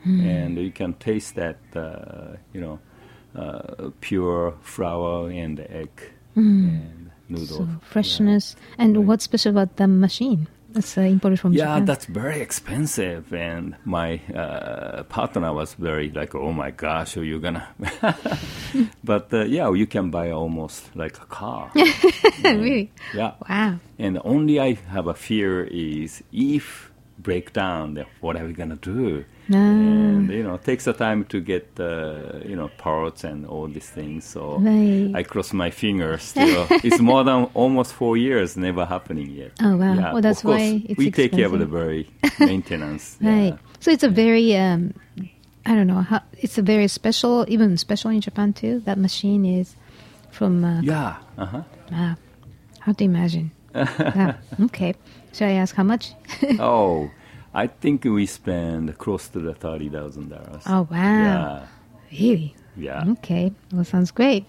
[SPEAKER 4] and you can taste that, uh, you know, uh, pure flour and egg and noodle.
[SPEAKER 3] So freshness.
[SPEAKER 4] Yeah.
[SPEAKER 3] And
[SPEAKER 4] Right.
[SPEAKER 3] what's special about the machine? That's uh, imported from
[SPEAKER 4] Yeah,
[SPEAKER 3] Japan.
[SPEAKER 4] that's very expensive, and my uh, partner was very like, "Oh my gosh, are you gonna?" But uh, yeah, you can buy almost like a car.
[SPEAKER 3] Really?
[SPEAKER 4] Yeah.
[SPEAKER 3] Wow.
[SPEAKER 4] And only I have a fear is if break down, then what are we gonna do?
[SPEAKER 3] Ah.
[SPEAKER 4] And you know, it takes a time to get uh, you know parts and all these things. So
[SPEAKER 3] Right.
[SPEAKER 4] I cross my fingers. Still, it's more than almost four years, never happening yet.
[SPEAKER 3] Oh, wow.
[SPEAKER 4] Yeah,
[SPEAKER 3] Well, that's
[SPEAKER 4] of course,
[SPEAKER 3] why it's
[SPEAKER 4] we take care of the
[SPEAKER 3] expensive.
[SPEAKER 4] very maintenance.
[SPEAKER 3] Right.
[SPEAKER 4] Yeah.
[SPEAKER 3] So it's a very, um, I don't know, how, it's a very special, even special in Japan too. That machine is from, uh,
[SPEAKER 4] Yeah. Uh huh.
[SPEAKER 3] wow, hard to imagine. Wow. Okay. Should I ask how much?
[SPEAKER 4] Oh, I think we spend close to the thirty thousand dollars.
[SPEAKER 3] Oh, wow. Really?
[SPEAKER 4] Yeah. Yeah.
[SPEAKER 3] Okay. Well, sounds great.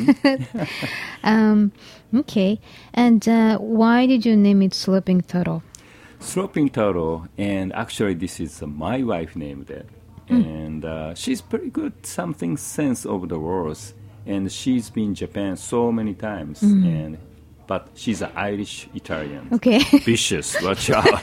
[SPEAKER 3] um, okay. And uh, why did you name it Sloping Turtle?
[SPEAKER 4] Sloping Turtle, and actually this is uh, my wife named it, and uh, she's pretty good something sense of the words, and she's been in Japan so many times, and but she's an Irish Italian.
[SPEAKER 3] Okay.
[SPEAKER 4] Vicious, watch out.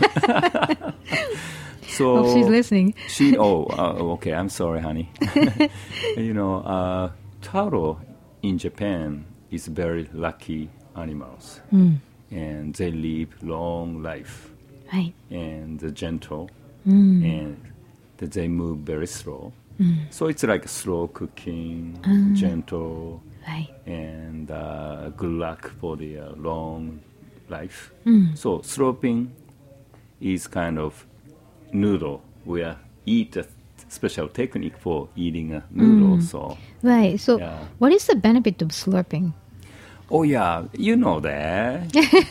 [SPEAKER 4] So
[SPEAKER 3] Hope she's listening.
[SPEAKER 4] She oh uh, okay, I'm sorry, honey. You know, uh, turtle in Japan is very lucky animals, and they live long life.
[SPEAKER 3] Right.
[SPEAKER 4] And the gentle, and that they move very slow. So it's like slow cooking, gentle,
[SPEAKER 3] Right.
[SPEAKER 4] and uh, good luck for the uh, long life. So sloping is kind of noodle. We are eat a special technique for eating a noodle. So
[SPEAKER 3] Right. So
[SPEAKER 4] Yeah.
[SPEAKER 3] what is the benefit of slurping?
[SPEAKER 4] oh yeah, you know that.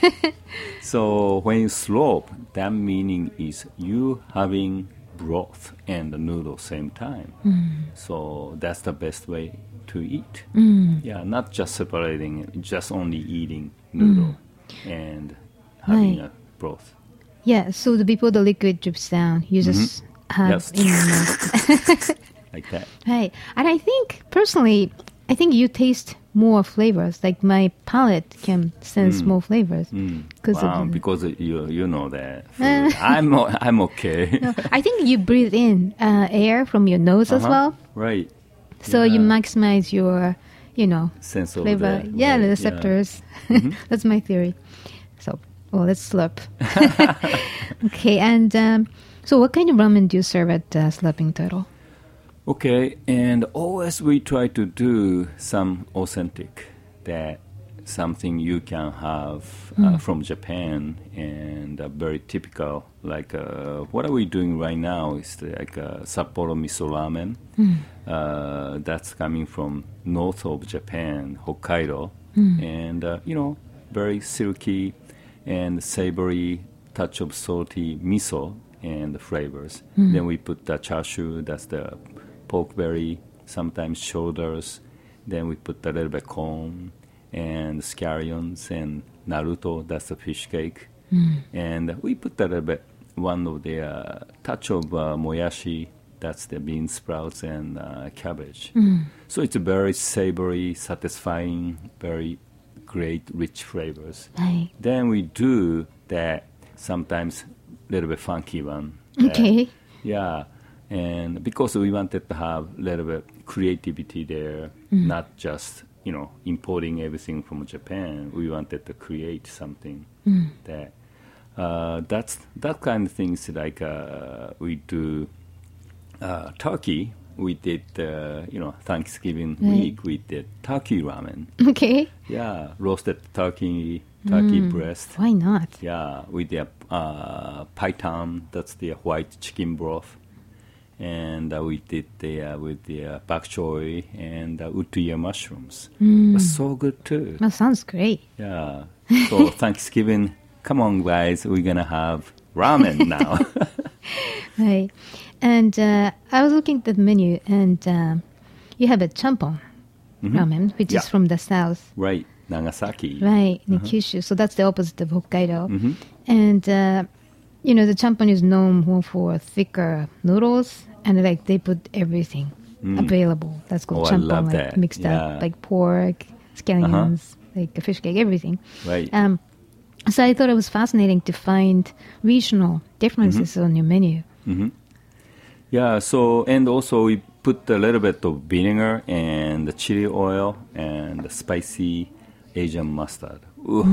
[SPEAKER 4] So when you slope, that meaning is you having broth and the noodle same time. So that's the best way to eat. Yeah, not just separating it, just only eating noodle and having
[SPEAKER 3] Right.
[SPEAKER 4] a broth.
[SPEAKER 3] Yeah. So the before the liquid drips down, you just have
[SPEAKER 4] Yes.
[SPEAKER 3] in your mouth.
[SPEAKER 4] Like that.
[SPEAKER 3] Right. And I think personally, I think you taste more flavors. Like my palate can sense more flavors. Because
[SPEAKER 4] Wow,
[SPEAKER 3] of the,
[SPEAKER 4] because you you know that. food. I'm o- I'm okay.
[SPEAKER 3] I think you breathe in uh, air from your nose as
[SPEAKER 4] Uh-huh.
[SPEAKER 3] well.
[SPEAKER 4] Right.
[SPEAKER 3] So you
[SPEAKER 4] Yeah.
[SPEAKER 3] maximize your, you know,
[SPEAKER 4] Sense of
[SPEAKER 3] flavor.
[SPEAKER 4] the
[SPEAKER 3] Yeah, the
[SPEAKER 4] right,
[SPEAKER 3] receptors. That's my theory. So, well, let's slurp. Okay, and um, so what kind of ramen do you serve at uh, Slurping Turtle?
[SPEAKER 4] Okay, and always we try to do some authentic, that something you can have uh, from Japan, and uh, very typical. Like uh, what are we doing right now is like uh, Sapporo miso ramen. Uh, that's coming from north of Japan, Hokkaido, and uh, you know, very silky and savory touch of salty miso and the flavors. Then we put the chashu, that's the pork belly, sometimes shoulders. Then we put a little bit corn and scallions and naruto, that's the fish cake. And we put a little bit, one of the uh, touch of uh, moyashi, that's the bean sprouts and uh, cabbage. So it's a very savory, satisfying, very great, rich flavors.
[SPEAKER 3] Right.
[SPEAKER 4] Then we do that sometimes little bit funky one. that-
[SPEAKER 3] Okay.
[SPEAKER 4] yeah. And because we wanted to have a little bit creativity there, not just, you know, importing everything from Japan. We wanted to create something that, uh, that's, that kind of things like uh, we do uh, turkey. We did, uh, you know, Thanksgiving
[SPEAKER 3] Right.
[SPEAKER 4] week, we did turkey ramen.
[SPEAKER 3] Okay.
[SPEAKER 4] Yeah, roasted turkey, turkey breast.
[SPEAKER 3] Why not?
[SPEAKER 4] Yeah, with the uh, python, that's the white chicken broth. And uh, we did the uh, with the uh, bok choy and uh, utuya mushrooms. It was so good too.
[SPEAKER 3] That sounds great.
[SPEAKER 4] Yeah. So Thanksgiving, come on guys, we're gonna have ramen now.
[SPEAKER 3] Right. And uh, I was looking at the menu, and uh, you have a champon ramen, which
[SPEAKER 4] Yeah.
[SPEAKER 3] is from the south.
[SPEAKER 4] Right, Nagasaki.
[SPEAKER 3] Right, in
[SPEAKER 4] Uh-huh.
[SPEAKER 3] Kyushu. So that's the opposite of Hokkaido.
[SPEAKER 4] Mhm.
[SPEAKER 3] And, uh, you know, the champon is known more for thicker noodles and like they put everything
[SPEAKER 4] Mm.
[SPEAKER 3] available. That's called
[SPEAKER 4] Oh, I
[SPEAKER 3] champon,
[SPEAKER 4] love
[SPEAKER 3] like
[SPEAKER 4] that.
[SPEAKER 3] mixed
[SPEAKER 4] Yeah.
[SPEAKER 3] up, like pork, scallions, like a fish cake, everything.
[SPEAKER 4] Right.
[SPEAKER 3] Um, so I thought it was fascinating to find regional differences on your menu.
[SPEAKER 4] hmm Yeah, so, and also we put a little bit of vinegar and the chili oil and the spicy Asian mustard. Ooh.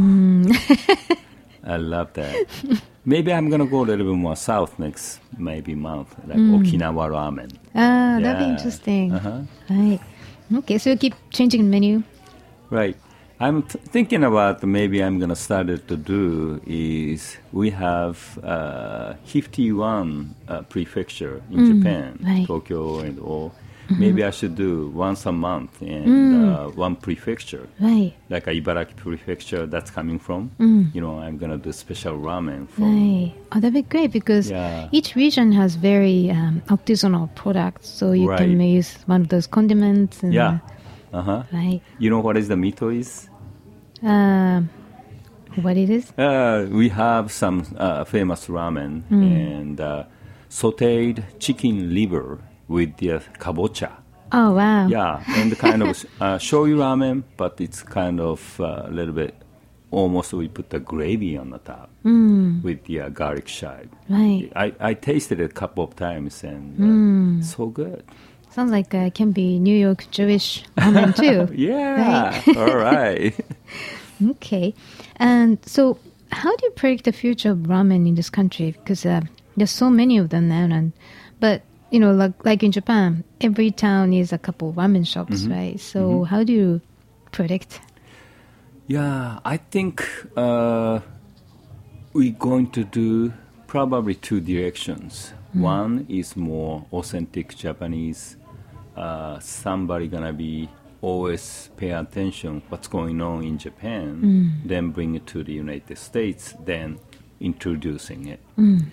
[SPEAKER 4] I love that. Maybe I'm going to go a little bit more south next maybe month, like Okinawa ramen.
[SPEAKER 3] Ah, that'd be
[SPEAKER 4] Yeah.
[SPEAKER 3] interesting.
[SPEAKER 4] Uh-huh.
[SPEAKER 3] Right. Okay, so you keep changing the menu.
[SPEAKER 4] Right. I'm th- thinking about maybe I'm going to start it to do is we have uh, fifty-one uh, prefecture in Japan,
[SPEAKER 3] right.
[SPEAKER 4] Tokyo and all. Maybe I should do once a month and uh, one prefecture.
[SPEAKER 3] Right.
[SPEAKER 4] Like a Ibaraki prefecture that's coming from. You know, I'm going to do special ramen from.
[SPEAKER 3] Right. Oh, that'd be great because
[SPEAKER 4] Yeah.
[SPEAKER 3] each region has very um, artisanal products, so you
[SPEAKER 4] Right.
[SPEAKER 3] can use one of those condiments. And,
[SPEAKER 4] Yeah. Uh-huh.
[SPEAKER 3] Right.
[SPEAKER 4] You know what is the mito is?
[SPEAKER 3] Um, what it is?
[SPEAKER 4] Uh, we have some uh, famous ramen and uh, sautéed chicken liver with the uh, kabocha.
[SPEAKER 3] Oh, wow.
[SPEAKER 4] Yeah, and the kind of uh, shoyu ramen, but it's kind of uh, a little bit, almost we put the gravy on the top with the uh, garlic chive.
[SPEAKER 3] Right.
[SPEAKER 4] I, I tasted it a couple of times and uh, so good.
[SPEAKER 3] Sounds like uh, it can be New York Jewish ramen too.
[SPEAKER 4] Yeah, all right.
[SPEAKER 3] Okay. And so how do you predict the future of ramen in this country? Because uh, there's so many of them now. And, but, you know, like, like in Japan, every town is a couple ramen shops, right? So how do you predict?
[SPEAKER 4] Yeah, I think uh, we're going to do probably two directions. One is more authentic Japanese. Uh, somebody gonna be always pay attention what's going on in Japan, then bring it to the United States, then introducing it.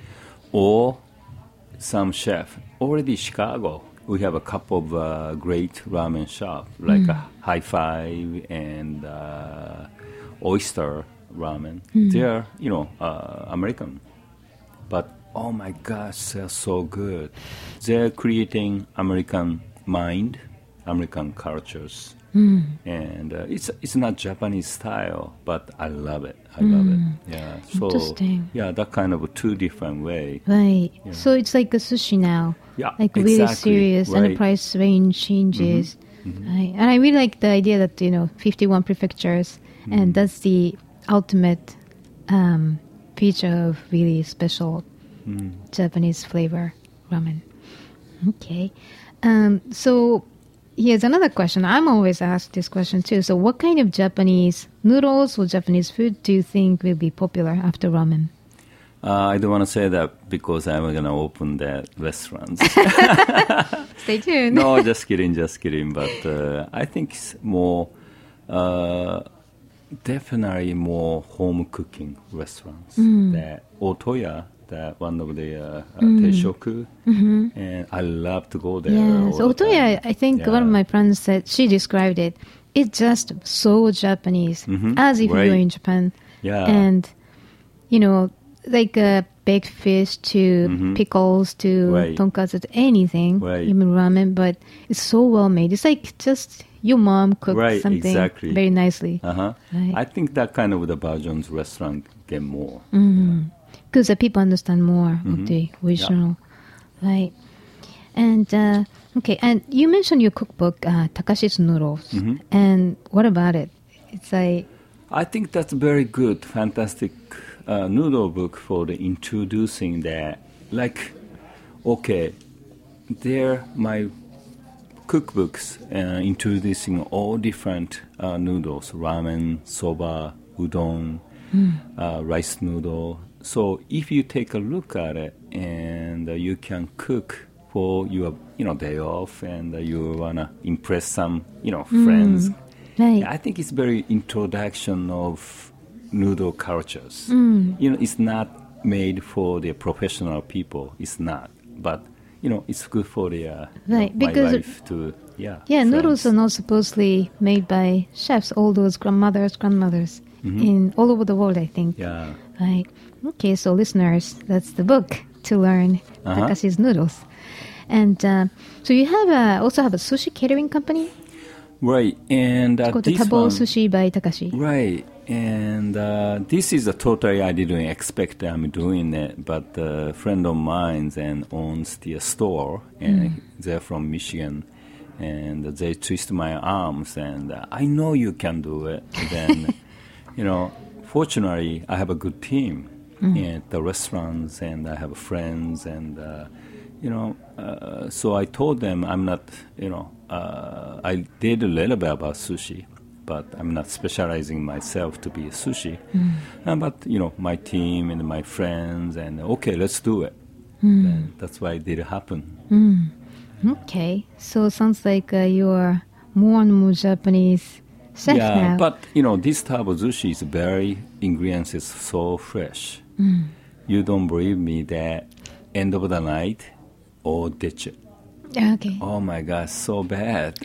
[SPEAKER 4] Or some chef already Chicago. We have a couple of uh, great ramen shops like uh, High Five and uh, Oyster Ramen. They're you know uh, American, but oh my gosh, they're so good. They're creating American mind, American cultures, and uh, it's it's not Japanese style, but I love it. I love it. Yeah. So
[SPEAKER 3] Interesting.
[SPEAKER 4] yeah, that kind of a two different way.
[SPEAKER 3] Right. So it's like a sushi now.
[SPEAKER 4] Yeah,
[SPEAKER 3] Like really
[SPEAKER 4] exactly.
[SPEAKER 3] serious and the
[SPEAKER 4] Right.
[SPEAKER 3] price range changes. Right. And I really like the idea that, you know, fifty-one prefectures and that's the ultimate um, feature of really special Japanese flavor ramen. Okay. Um, so here's another question. I'm always asked this question too. So what kind of Japanese noodles or Japanese food do you think will be popular after ramen?
[SPEAKER 4] Uh, I don't want to say that because I'm going to open that restaurant.
[SPEAKER 3] Stay tuned.
[SPEAKER 4] No, just kidding, just kidding. But uh, I think it's more, uh, definitely more home cooking restaurants. That Otoya, that one of the uh, uh, Teishoku, and I love to go there.
[SPEAKER 3] Yes.
[SPEAKER 4] all the
[SPEAKER 3] Otoya,
[SPEAKER 4] time.
[SPEAKER 3] I think
[SPEAKER 4] Yeah.
[SPEAKER 3] one of my friends said, she described it. It's just so Japanese, as if
[SPEAKER 4] Right.
[SPEAKER 3] you're in Japan.
[SPEAKER 4] Yeah.
[SPEAKER 3] And, you know, like uh, baked fish to pickles to
[SPEAKER 4] Right.
[SPEAKER 3] tonkatsu to anything,
[SPEAKER 4] Right.
[SPEAKER 3] even ramen, but it's so well made. It's like just your mom cooked
[SPEAKER 4] Right,
[SPEAKER 3] something
[SPEAKER 4] exactly.
[SPEAKER 3] very nicely.
[SPEAKER 4] Uh-huh.
[SPEAKER 3] Right.
[SPEAKER 4] I think that kind of the versions restaurant get more.
[SPEAKER 3] Because the people understand more of the original. Right. And, uh, okay, and you mentioned your cookbook, uh, Takashi's Noodles. And what about it? It's like,
[SPEAKER 4] I think that's very good, fantastic uh, noodle book for the introducing that. Like, okay, they're my cookbooks uh, introducing all different uh, noodles, ramen, soba, udon, uh, rice noodle. So if you take a look at it and uh, you can cook for your you know day off and uh, you wanna impress some you know friends.
[SPEAKER 3] right.
[SPEAKER 4] I think it's very introduction of noodle cultures. You know, it's not made for the professional people. It's not, but you know, it's good for the uh, you know,
[SPEAKER 3] Right,
[SPEAKER 4] my
[SPEAKER 3] because-
[SPEAKER 4] wife to yeah.
[SPEAKER 3] Yeah,
[SPEAKER 4] friends.
[SPEAKER 3] noodles are not supposedly made by chefs, all those grandmothers, grandmothers in all over the world, I think.
[SPEAKER 4] Yeah.
[SPEAKER 3] Right. Okay, so listeners, that's the book to learn
[SPEAKER 4] Uh-huh.
[SPEAKER 3] Takashi's Noodles. And uh, so you have a, also have a sushi catering company?
[SPEAKER 4] Right, and uh,
[SPEAKER 3] it's called the
[SPEAKER 4] this
[SPEAKER 3] Tabo
[SPEAKER 4] one,
[SPEAKER 3] Sushi by Takashi.
[SPEAKER 4] Right, and uh, this is a totally I didn't expect I'm doing it, but a friend of mine and owns the store, and mm. they're from Michigan, and they twist my arms, and uh, I know you can do it. Then, you know, fortunately, I have a good team mm. at the restaurants, and I have friends, and uh, you know, uh, so I told them I'm not, you know. Uh, I did a little bit about sushi, but I'm not specializing myself to be a sushi. Mm. Uh, but, you know, my team and my friends, and okay, let's do it. Mm. And that's why it did happen.
[SPEAKER 3] Mm. Okay. So sounds like uh, you're more and more Japanese chef
[SPEAKER 4] yeah,
[SPEAKER 3] now.
[SPEAKER 4] Yeah, but, you know, this type of sushi is very, ingredients is so fresh. Mm. You don't believe me that end of the night, all ditch it.
[SPEAKER 3] Okay.
[SPEAKER 4] Oh my gosh, so bad.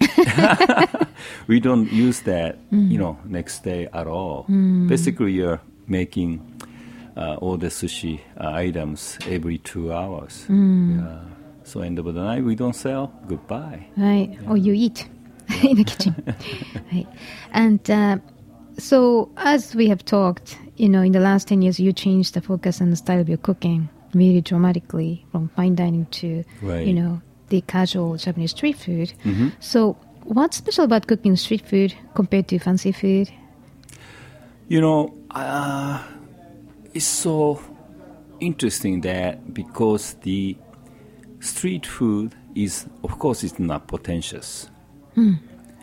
[SPEAKER 4] We don't use that, mm. you know, next day at all. Mm. Basically, you're making uh, all the sushi uh, items every two hours. Mm. Yeah. So end of the night, we don't sell. Goodbye.
[SPEAKER 3] Right.
[SPEAKER 4] Yeah.
[SPEAKER 3] Or you eat yeah. in the kitchen. Right. And uh, so, as we have talked, you know, in the last ten years, you changed the focus and the style of your cooking really dramatically from fine dining to,
[SPEAKER 4] right.
[SPEAKER 3] you know, the casual Japanese street food.
[SPEAKER 4] Mm-hmm.
[SPEAKER 3] So what's special about cooking street food compared to fancy food?
[SPEAKER 4] You know, uh, it's so interesting that because the street food is, of course, it's not pretentious. Mm.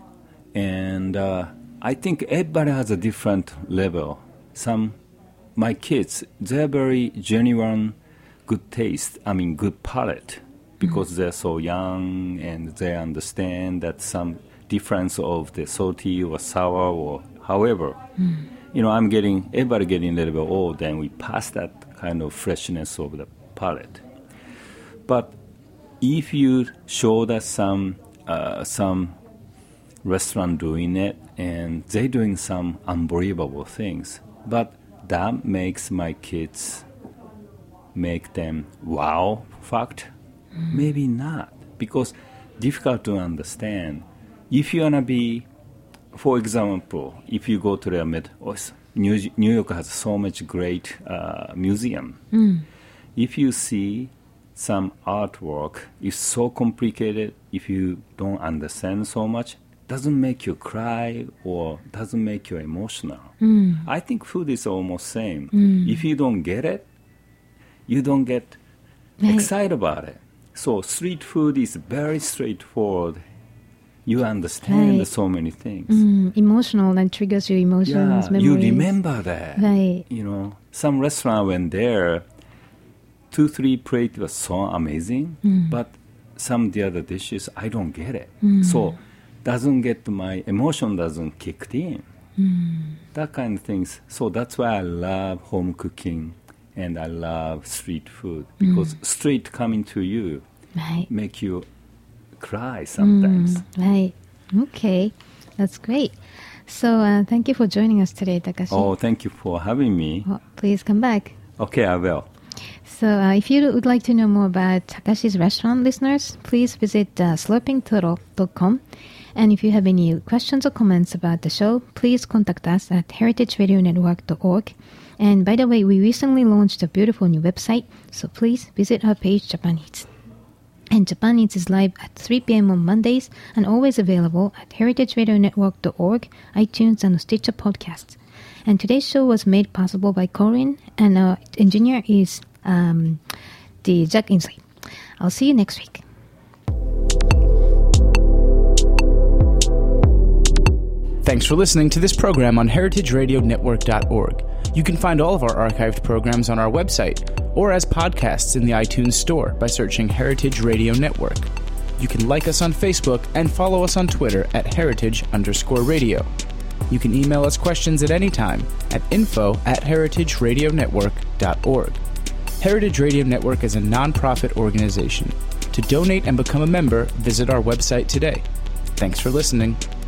[SPEAKER 4] And uh, I think everybody has a different level. Some, my kids, they're very genuine, good taste, I mean, good palate. Because mm. they're so young and they understand that some difference of the salty or sour or however. Mm. You know, I'm getting, everybody getting a little bit old and we pass that kind of freshness of the palate. But if you show that some, uh, some restaurant doing it and they're doing some unbelievable things, but that makes my kids make them wow fact. Mm. Maybe not, because difficult to understand. If you want to be, for example, if you go to the Met, New, New York has so much great uh, museum. Mm. If you see some artwork, it's so complicated. If you don't understand so much, doesn't make you cry or doesn't make you emotional. Mm. I think food is almost same. Mm. If you don't get it, you don't get right. excited about it. So street food is very straightforward. You understand right. so many things.
[SPEAKER 3] Mm, emotional and triggers your emotions,
[SPEAKER 4] yeah,
[SPEAKER 3] memories.
[SPEAKER 4] You remember that.
[SPEAKER 3] Right.
[SPEAKER 4] You know, some restaurant when there, two, three plate was so amazing, mm. but some of the other dishes, I don't get it. Mm. So doesn't get my emotion doesn't kick in. Mm. That kind of things. So that's why I love home cooking. And I love street food because mm. street coming to you right. make you cry sometimes.
[SPEAKER 3] Mm, right. Okay. That's great. So uh, thank you for joining us today, Takashi.
[SPEAKER 4] Oh, thank you for having me.
[SPEAKER 3] Well, please come back.
[SPEAKER 4] Okay, I will.
[SPEAKER 3] So uh, if you would like to know more about Takashi's restaurant, listeners, please visit uh, slurping turtle dot com. And if you have any questions or comments about the show, please contact us at heritage radio network dot org. And by the way, we recently launched a beautiful new website, so please visit our page, Japan Eats. And Japan Eats is live at three p.m. on Mondays and always available at heritage radio network dot org, iTunes, and Stitcher Podcasts. And today's show was made possible by Corinne, and our engineer is um, the Jack Inslee. I'll see you next week.
[SPEAKER 1] Thanks for listening to this program on heritage radio network dot org. You can find all of our archived programs on our website or as podcasts in the iTunes Store by searching Heritage Radio Network. You can like us on Facebook and follow us on Twitter at heritage underscore radio. You can email us questions at any time at info at heritage radio network dot org. Heritage Radio Network is a non-profit organization. To donate and become a member, visit our website today. Thanks for listening.